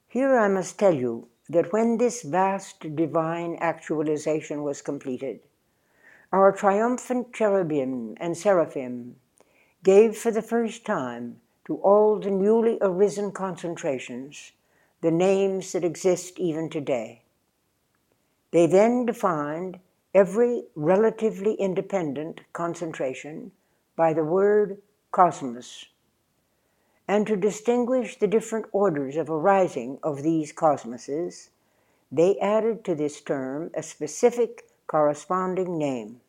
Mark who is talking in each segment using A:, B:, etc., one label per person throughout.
A: Here I must tell you that when this vast divine actualization was completed, our triumphant cherubim and seraphim gave for the first time to all the newly arisen concentrations the names that exist even today. They then defined every relatively independent concentration by the word cosmos, and to distinguish the different orders of arising of these cosmoses, they added to this term a specific corresponding name.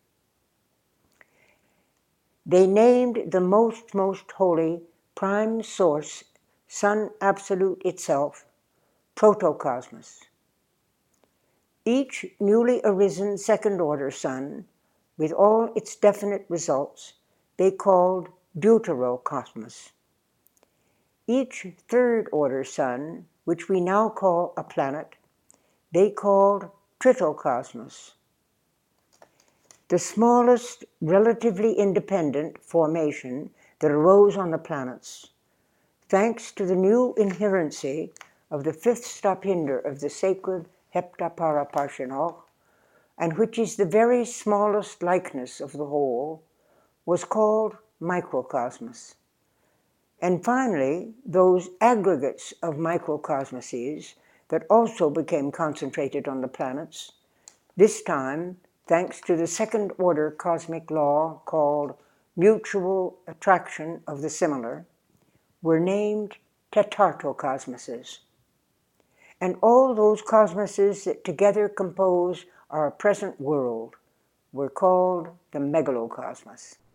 A: They named the most holy prime source, Sun Absolute itself, protocosmos. Each newly arisen second-order sun, with all its definite results, they called deuterocosmos. Each third-order sun, which we now call a planet, they called tritocosmos. The smallest relatively independent formation that arose on the planets, thanks to the new inherency of the fifth staphinder of the sacred Heptapara Parshinokh, and which is the very smallest likeness of the whole, was called microcosmos. And finally, those aggregates of microcosmoses that also became concentrated on the planets, this time thanks to the second-order cosmic law called mutual attraction of the similar, were named tetartocosmoses. And all those cosmoses that together compose our present world were called the megalocosmos.